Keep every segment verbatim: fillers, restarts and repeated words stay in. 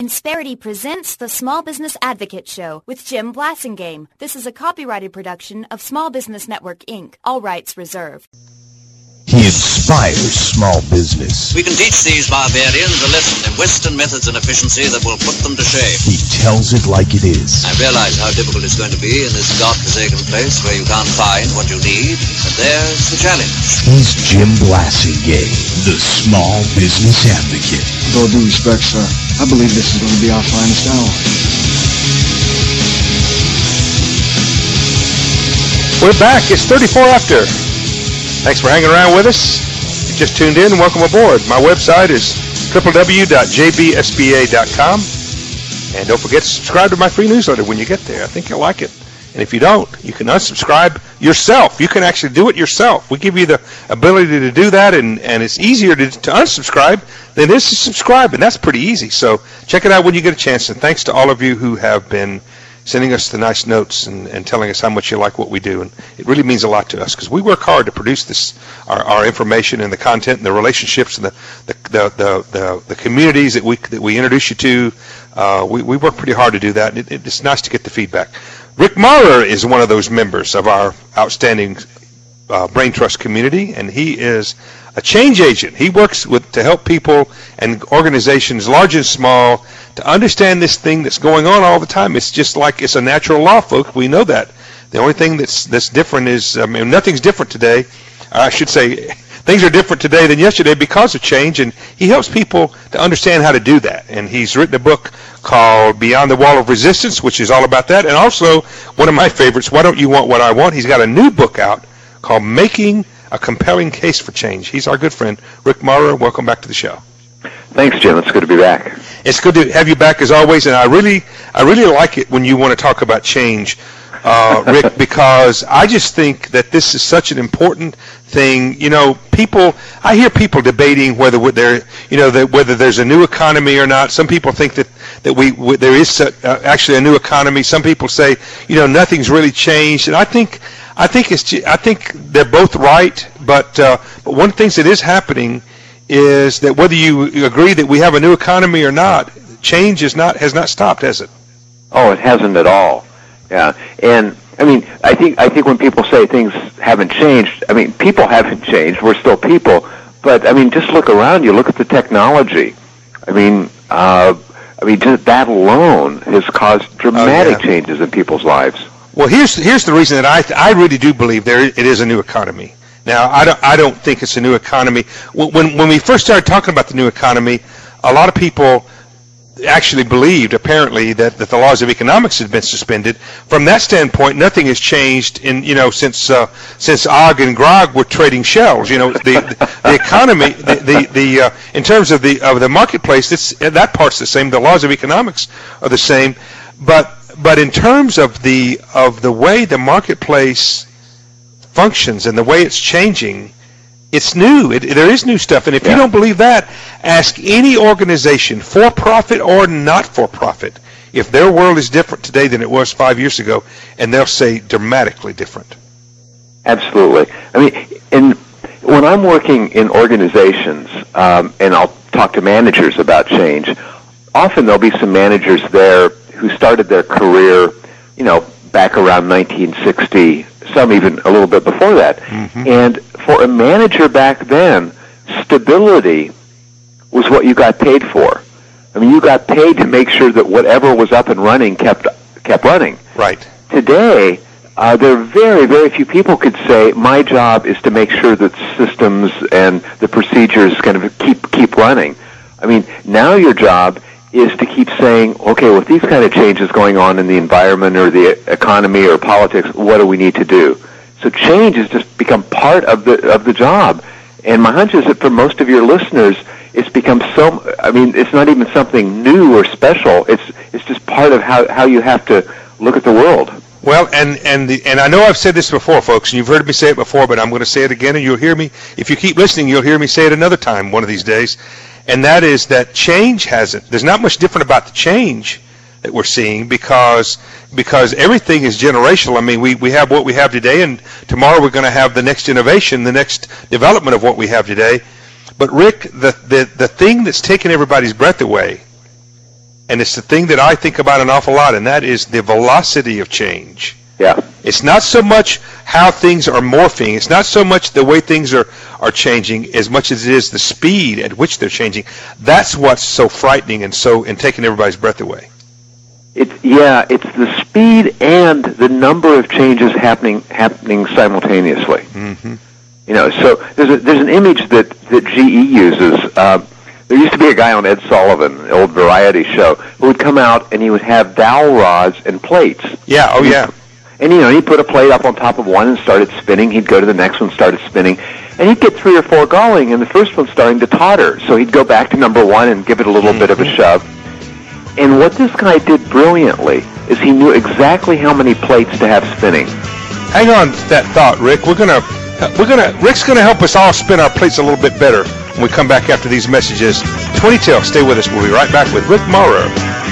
Insperity presents the Small Business Advocate Show with Jim Blasingame. This is a copyrighted production of Small Business Network, Incorporated. All rights reserved. He inspires small business. We can teach these barbarians a lesson in Western methods and efficiency that will put them to shame. He tells it like it is. I realize how difficult it's going to be in this godforsaken place where you can't find what you need, but there's the challenge. He's Jim Blasingame, the Small Business Advocate. With all due respect, sir, I believe this is going to be our finest hour. We're back. It's thirty-four after. Thanks for hanging around with us. If you just tuned in, welcome aboard. My website is w w w dot j b s b a dot com. And don't forget to subscribe to my free newsletter when you get there. I think you'll like it. And if you don't, you can unsubscribe yourself. You can actually do it yourself. We give you the ability to do that, and, and it's easier to, to unsubscribe than it is to subscribe, and that's pretty easy. So check it out when you get a chance. And thanks to all of you who have been sending us the nice notes and, and telling us how much you like what we do. And it really means a lot to us because we work hard to produce this, our, our information and the content and the relationships and the the, the, the, the, the communities that we that we introduce you to. Uh, we, we work pretty hard to do that, and it, it, it's nice to get the feedback. Rick Maurer is one of those members of our outstanding uh, Brain Trust community, and he is a change agent. He works with to help people and organizations, large and small, to understand this thing that's going on all the time. It's just like it's a natural law, folks. We know that. The only thing that's that's different is, I mean, nothing's different today. I should say things are different today than yesterday because of change, and he helps people to understand how to do that. And he's written a book called Beyond the Wall of Resistance, which is all about that. And also, one of my favorites, Why Don't You Want What I Want? He's got a new book out called Making a Compelling Case for Change. He's our good friend, Rick Maurer. Welcome back to the show. Thanks, Jim. It's good to be back. It's good to have you back as always, and I really, I really like it when you want to talk about change, uh, Rick, because I just think that this is such an important thing. You know, people, I hear people debating whether there, you know, that whether there's a new economy or not. Some people think that that we, we there is uh, actually a new economy. Some people say, you know, nothing's really changed, and I think, I think it's, I think they're both right. But uh, but one of the things that is happening is that whether you agree that we have a new economy or not, change is not has not stopped, has it? Oh, it hasn't at all. Yeah, and I mean, I think I think when people say things haven't changed, I mean, people haven't changed. We're still people, but I mean, just look around you. Look at the technology. I mean, uh, I mean, just that alone has caused dramatic oh, yeah. changes in people's lives. Well, here's here's the reason that I th- I really do believe there it is a new economy. Now, I don't, I don't think it's a new economy. When, when we first started talking about the new economy, a lot of people actually believed, apparently, that, that the laws of economics had been suspended. From that standpoint, nothing has changed in, you know, since uh, since Og and Grog were trading shells. You know, the the, the economy, the the, the uh, in terms of the of the marketplace, it's, that part's the same. The laws of economics are the same, but but in terms of the of the way the marketplace functions and the way it's changing, it's new. It, there is new stuff. And if yeah. you don't believe that, ask any organization, for-profit or not-for-profit, if their world is different today than it was five years ago, and they'll say dramatically different. Absolutely. I mean, in, when I'm working in organizations, um, and I'll talk to managers about change, often there'll be some managers there who started their career, you know, back around nineteen sixty, some even a little bit before that. Mm-hmm. And for a manager back then, stability was what you got paid for. I mean, you got paid to make sure that whatever was up and running kept kept running. Right. Today, uh, there are very, very few people could say, my job is to make sure that systems and the procedures kind of keep keep running. I mean, now your job is to keep saying, okay, with these kind of changes going on in the environment or the economy or politics, what do we need to do? So change has just become part of the of the job. And my hunch is that for most of your listeners, it's become so, I mean, it's not even something new or special. It's it's just part of how, how you have to look at the world. Well, and and the, and I know I've said this before, folks, and you've heard me say it before, but I'm going to say it again, and you'll hear me, if you keep listening, you'll hear me say it another time one of these days. And that is that change hasn't, there's not much different about the change that we're seeing because because everything is generational. I mean, we, we have what we have today, and tomorrow we're going to have the next innovation, the next development of what we have today. But, Rick, the, the, the thing that's taken everybody's breath away and it's the thing that I think about an awful lot, and that is the velocity of change. Yeah. It's not so much how things are morphing. It's not so much the way things are, are changing as much as it is the speed at which they're changing. That's what's so frightening and so and taking everybody's breath away. It's yeah, it's the speed and the number of changes happening happening simultaneously. Mm-hmm. You know, so there's a, there's an image that that G E uses. Uh, there used to be a guy on Ed Sullivan, an old variety show, who would come out and he would have dowel rods and plates. Yeah. Oh, yeah. And, you know, he'd put a plate up on top of one and started spinning. He'd go to the next one, started spinning. And he'd get three or four going, and the first one's starting to totter. So he'd go back to number one and give it a little mm-hmm. bit of a shove. And what this guy did brilliantly is he knew exactly how many plates to have spinning. Hang on to that thought, Rick. We're gonna, we're gonna, Rick's gonna help us all spin our plates a little bit better when we come back after these messages. twenty till, stay with us. We'll be right back with Rick Morrow.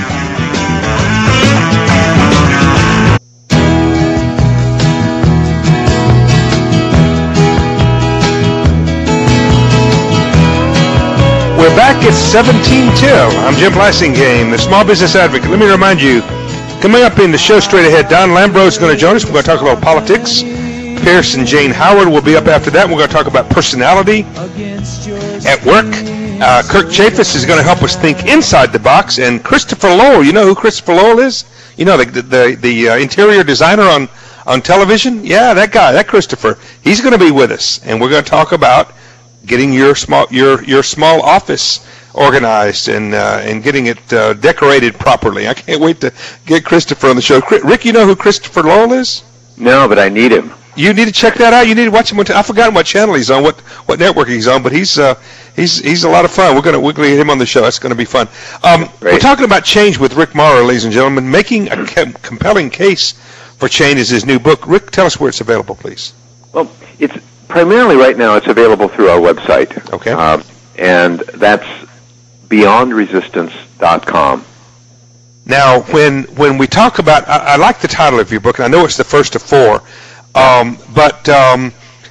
We're back at seventeen till. I'm Jim Blasingame, the Small Business Advocate. Let me remind you, coming up in the show straight ahead, Don Lambro is going to join us. We're going to talk about politics. Pierce and Jane Howard will be up after that. We're going to talk about personality at work. Uh, Kirk Chaffetz is going to help us think inside the box. And Christopher Lowell, you know who Christopher Lowell is? You know, the the, the uh, interior designer on, on television? Yeah, that guy, that Christopher. He's going to be with us. And we're going to talk about getting your small your your small office organized and uh, and getting it uh, decorated properly. I can't wait to get Christopher on the show. Rick, you know who Christopher Lowell is? No, but I need him. You need to check that out. You need to watch him. On t- I've forgotten what channel he's on, what what network he's on, but he's uh, he's he's a lot of fun. We're gonna we're gonna get him on the show. That's gonna be fun. Um, we're talking about change with Rick Morrow, ladies and gentlemen. Making a com- compelling case for change is his new book. Rick, tell us where it's available, please. Well, it's primarily right now it's available through our website. Okay. Um, and that's beyond resistance dot com. Now, when when we talk about, I, I like the title of your book, and I know it's the first of four, um, but um,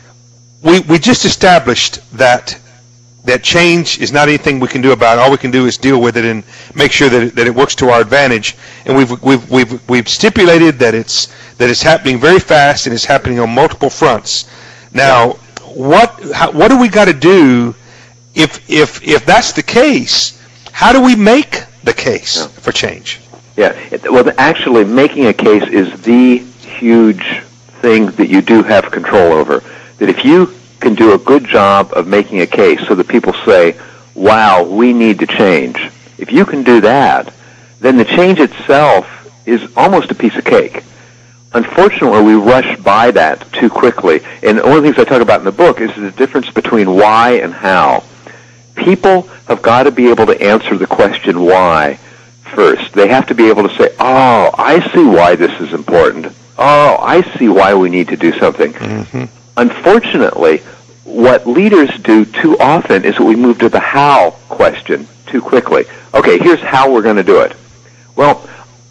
we we just established that that change is not anything we can do about it. All we can do is deal with it and make sure that it, that it works to our advantage. And we've we've we've we've stipulated that it's that it's happening very fast and it's happening on multiple fronts. Now, what how, what do we got to do if if if that's the case? How do we make the case yeah. for change? Yeah, well, actually, making a case is the huge thing that you do have control over. That if you can do a good job of making a case so that people say, wow, we need to change. If you can do that, then the change itself is almost a piece of cake. Unfortunately, we rush by that too quickly. And one of the things I talk about in the book is the difference between why and how. People have got to be able to answer the question why first. They have to be able to say, oh, I see why this is important. Oh, I see why we need to do something. Mm-hmm. Unfortunately, what leaders do too often is that we move to the how question too quickly. Okay, here's how we're going to do it. Well,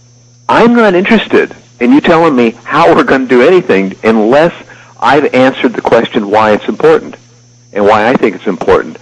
I'm not interested in you telling me how we're going to do anything unless I've answered the question why it's important and why I think it's important.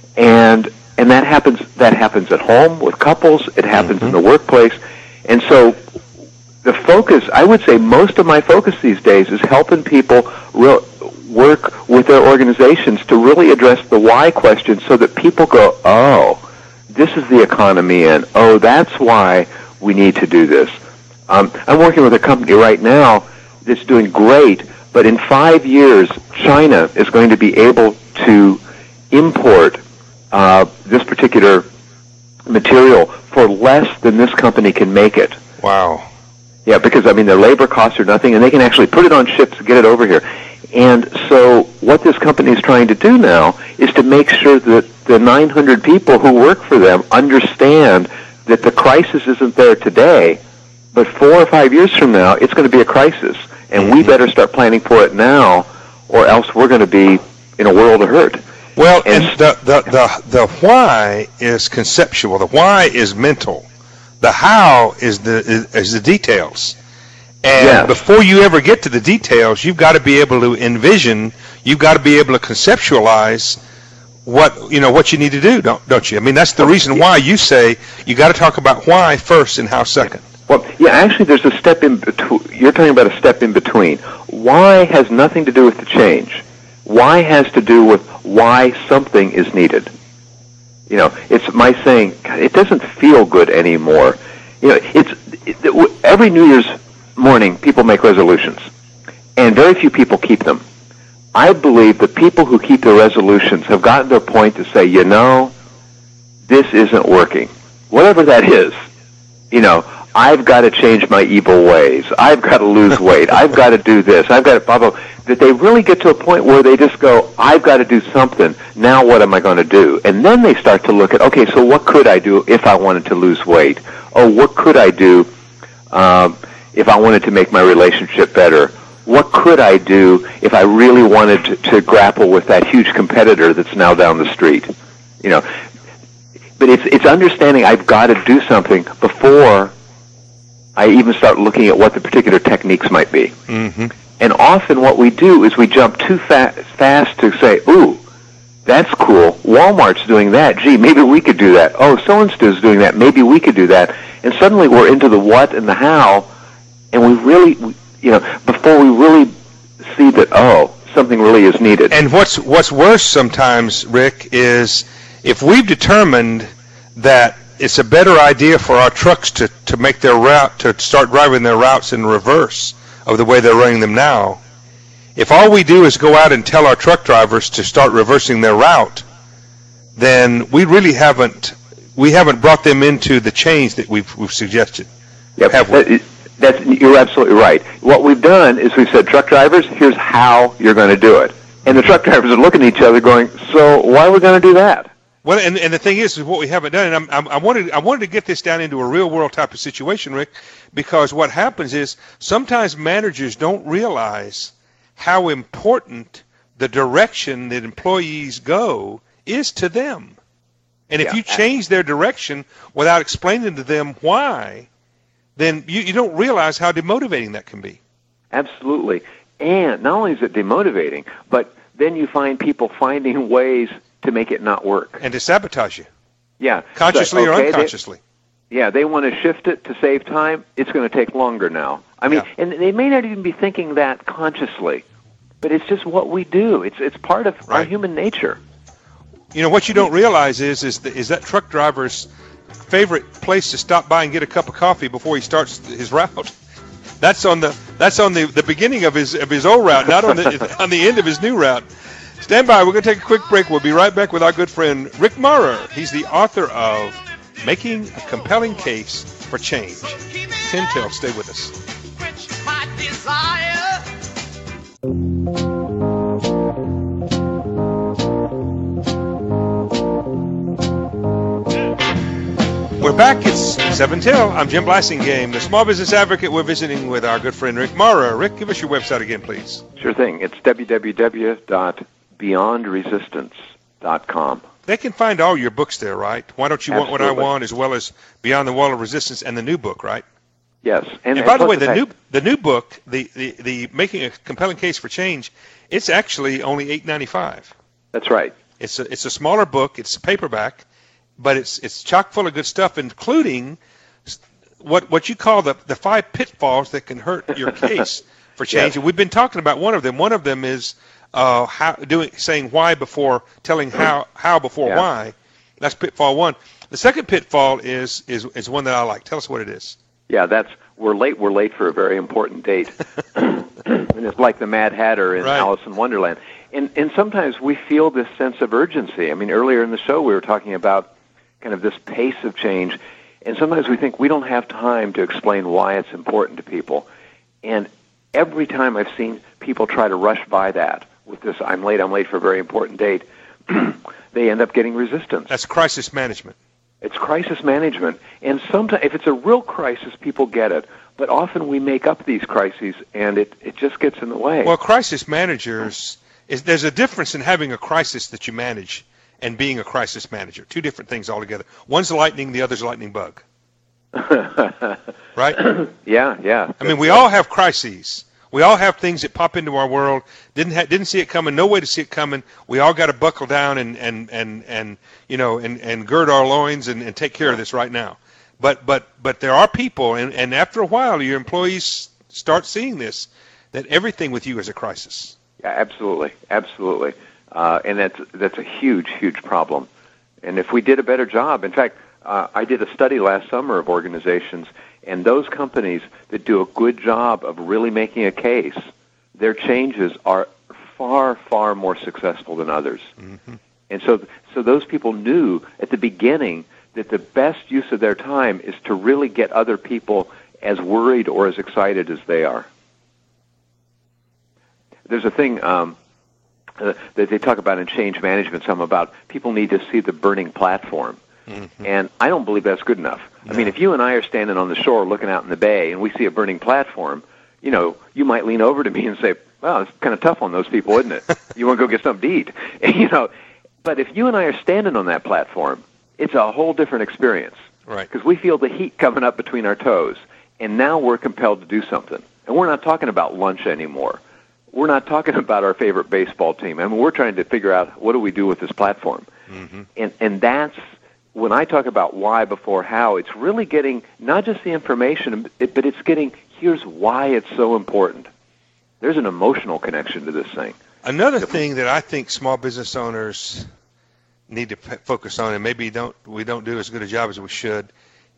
And and that happens that happens at home with couples. It happens mm-hmm. in the workplace. And so the focus, I would say most of my focus these days is helping people re- work with their organizations to really address the why question so that people go, oh, this is the economy, and oh, that's why we need to do this. Um, I'm working with a company right now that's doing great, but in five years, China is going to be able to import uh, this particular material for less than this company can make it. Wow. Yeah, because, I mean, their labor costs are nothing, and they can actually put it on ships and get it over here. And so what this company is trying to do now is to make sure that the nine hundred people who work for them understand that the crisis isn't there today, but four or five years from now, it's going to be a crisis. And mm-hmm. we better start planning for it now, or else we're going to be in a world of hurt. Well, and, and the, the, the, the why is conceptual. The why is mental. The how is the is, is the details. And yes. before you ever get to the details, you've got to be able to envision, you've got to be able to conceptualize what you know what you need to do, don't don't you? I mean, that's the reason why you say you got to talk about why first and how second. Well, yeah, actually, there's a step in between. You're talking about a step in between. Why has nothing to do with the change. Why has to do with why something is needed. You know, it's my saying, God, it doesn't feel good anymore. You know, it's it, every New Year's morning, people make resolutions, and very few people keep them. I believe the people who keep their resolutions have gotten to a point to say, you know, this isn't working. Whatever that is, you know, I've got to change my evil ways. I've got to lose weight. I've got to do this. I've got to blah, blah. That they really get to a point where they just go, I've got to do something. Now what am I going to do? And then they start to look at, okay, so what could I do if I wanted to lose weight? Or what could I do um, if I wanted to make my relationship better? What could I do if I really wanted to, to grapple with that huge competitor that's now down the street? You know, but it's it's understanding I've got to do something before I even start looking at what the particular techniques might be. Mm-hmm. And often what we do is we jump too fa- fast to say, ooh, that's cool. Walmart's doing that. Gee, maybe we could do that. Oh, so-and-so's doing that. Maybe we could do that. And suddenly we're into the what and the how, and we really, you know, before we really see that, oh, something really is needed. And what's what's worse sometimes, Rick, is if we've determined that it's a better idea for our trucks to, to make their route, to start driving their routes in reverse of the way they're running them now, if all we do is go out and tell our truck drivers to start reversing their route, then we really haven't we haven't brought them into the change that we've, we've suggested. Yep. Have we? That, that's, you're absolutely right. What we've done is we've said, truck drivers, here's how you're going to do it. And the truck drivers are looking at each other going, so why are we going to do that? Well, and, and the thing is, is what we haven't done, and I'm, I'm, I wanted I wanted to get this down into a real world type of situation, Rick, because what happens is sometimes managers don't realize how important the direction that employees go is to them. And if Yeah. you change their direction without explaining to them why, then you, you don't realize how demotivating that can be. Absolutely. And not only is it demotivating, but then you find people finding ways to make it not work. And to sabotage you, Yeah. consciously So, or okay, unconsciously. They, yeah, they want to shift it to save time. It's going to take longer now. I mean, Yeah. and they may not even be thinking that consciously, but it's just what we do. It's it's part of our Right. human nature. You know, what you don't realize is is, the, is that truck driver's favorite place to stop by and get a cup of coffee before he starts his route. That's on the that's on the, the beginning of his of his old route, not on the on the end of his new route. Stand by. We're going to take a quick break. We'll be right back with our good friend Rick Maurer. He's the author of Making a Compelling Case for Change. Tim Till, stay with us. We're back. It's seven till. I'm Jim Blassingame, the Small Business Advocate. We're visiting with our good friend Rick Maurer. Rick, give us your website again, please. Sure thing. It's w w w dot beyond resistance dot com. They can find all your books there, right? Why Don't You Want What I Absolutely. Want, as well as Beyond the Wall of Resistance and the new book, right? Yes. And, and by the plus way, the fact- new the new book, the, the, the Making a Compelling Case for Change, it's actually only eight ninety-five. That's right. It's a it's a smaller book. It's a paperback, but it's it's chock full of good stuff, including what what you call the the five pitfalls that can hurt your case for change. Yes. And we've been talking about one of them. One of them is uh, how doing saying why before telling how how before Yeah. why. That's pitfall one. The second pitfall is is is one that I like. Tell us what it is. Yeah, that's we're late. We're late for a very important date, and it's like the Mad Hatter in Right. Alice in Wonderland. And and sometimes we feel this sense of urgency. I mean, earlier in the show we were talking about kind of this pace of change, and sometimes we think we don't have time to explain why it's important to people. And every time I've seen people try to rush by that with this, I'm late. I'm late for a very important date. They end up getting resistance. That's crisis management. It's crisis management, and sometimes if it's a real crisis, people get it. But often we make up these crises, and it, it just gets in the way. Well, crisis managers, is there's a difference in having a crisis that you manage and being a crisis manager. Two different things altogether. One's lightning, the other's lightning bug. Right? yeah, yeah. I mean, we all have crises. We all have things that pop into our world. Didn't ha- didn't see it coming. No way to see it coming. We all got to buckle down and and and and you know and, and gird our loins and, and take care of this right now. But but but there are people, and, and after a while, your employees start seeing this, that everything with you is a crisis. Yeah, absolutely, absolutely, uh, and that's that's a huge, huge problem. And if we did a better job, in fact, uh, I did a study last summer of organizations, and those companies that do a good job of really making a case, their changes are far, far more successful than others. Mm-hmm. And so, so those people knew at the beginning that the best use of their time is to really get other people as worried or as excited as they are. There's a thing um, uh, that they talk about in change management, some about people need to see the burning platform. Mm-hmm. And I don't believe that's good enough. No. I mean, if you and I are standing on the shore looking out in the bay and we see a burning platform, you know, you might lean over to me and say, well, it's kind of tough on those people, isn't it? You want to go get something to eat. And, you know, but if you and I are standing on that platform, it's a whole different experience. Right. Because we feel the heat coming up between our toes. And now we're compelled to do something. And we're not talking about lunch anymore. We're not talking about our favorite baseball team. I mean, we're trying to figure out what do we do with this platform. Mm-hmm. And and that's, when I talk about why before how, it's really getting not just the information, but it's getting, here's why it's so important. There's an emotional connection to this thing. Another thing that I think small business owners need to p- focus on, and maybe don't we don't do as good a job as we should,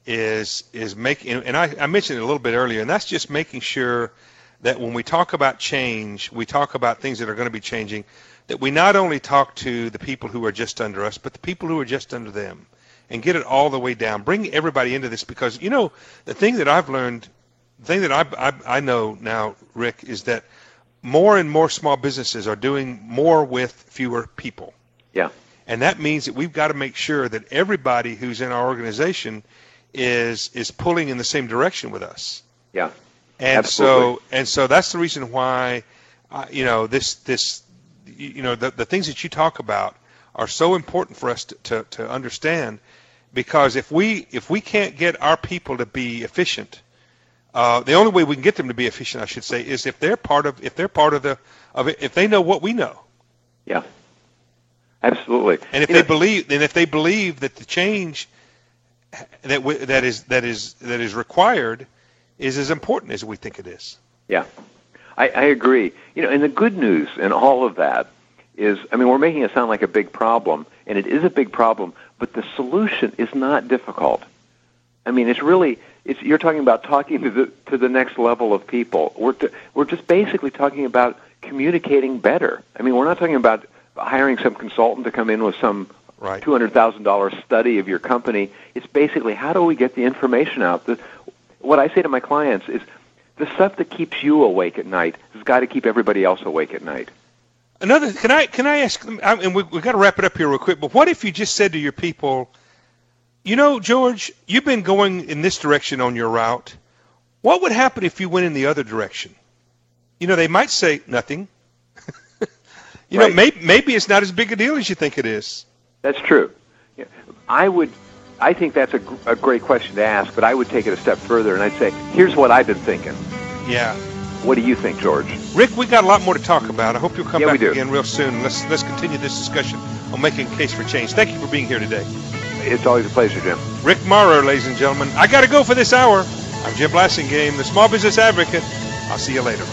is is making, and I, I mentioned it a little bit earlier, and that's just making sure that when we talk about change, we talk about things that are going to be changing, that we not only talk to the people who are just under us, but the people who are just under them, and get it all the way down. Bring everybody into this, because, you know, the thing that I've learned, the thing that I, I, I know now, Rick, is that more and more small businesses are doing more with fewer people. Yeah. And that means that we've got to make sure that everybody who's in our organization is is pulling in the same direction with us. Yeah. And Absolutely. so and so that's the reason why, uh, you know, this this you know the the things that you talk about are so important for us to, to, to understand, because if we if we can't get our people to be efficient, uh, the only way we can get them to be efficient, I should say, is if they're part of if they're part of the of it, if they know what we know. Yeah. Absolutely. And if you they know, believe, and if they believe that the change that w- that is that is that is required is as important as we think it is. Yeah, I, I agree. You know, and the good news in all of that is, I mean, we're making it sound like a big problem, and it is a big problem, but the solution is not difficult. I mean, it's really, it's you're talking about talking to the to the next level of people. We're to, we're just basically talking about communicating better. I mean, we're not talking about hiring some consultant to come in with some right. two hundred thousand dollars study of your company. It's basically, how do we get the information out? The, what I say to my clients is, the stuff that keeps you awake at night has got to keep everybody else awake at night. Another, can I can I ask, and we, we've got to wrap it up here real quick, but what if you just said to your people, you know, George, you've been going in this direction on your route. What would happen if you went in the other direction? You know, they might say nothing. You right. know, maybe, maybe it's not as big a deal as you think it is. That's true. Yeah. I would, I think that's a, a great question to ask, but I would take it a step further, and I'd say, here's what I've been thinking. Yeah. What do you think, George? Rick, we got a lot more to talk about. I hope you'll come yeah, back we do. again real soon. Let's let's continue this discussion on making a case for change. Thank you for being here today. It's always a pleasure, Jim. Rick Maurer, ladies and gentlemen. I got to go for this hour. I'm Jim Blasingame, the Small Business Advocate. I'll see you later.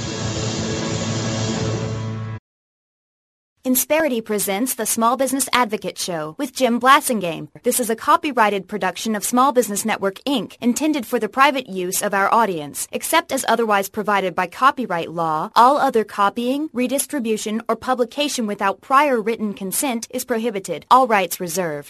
Insperity presents the Small Business Advocate Show with Jim Blasingame. This is a copyrighted production of Small Business Network, Incorporated, intended for the private use of our audience. Except as otherwise provided by copyright law, all other copying, redistribution, or publication without prior written consent is prohibited. All rights reserved.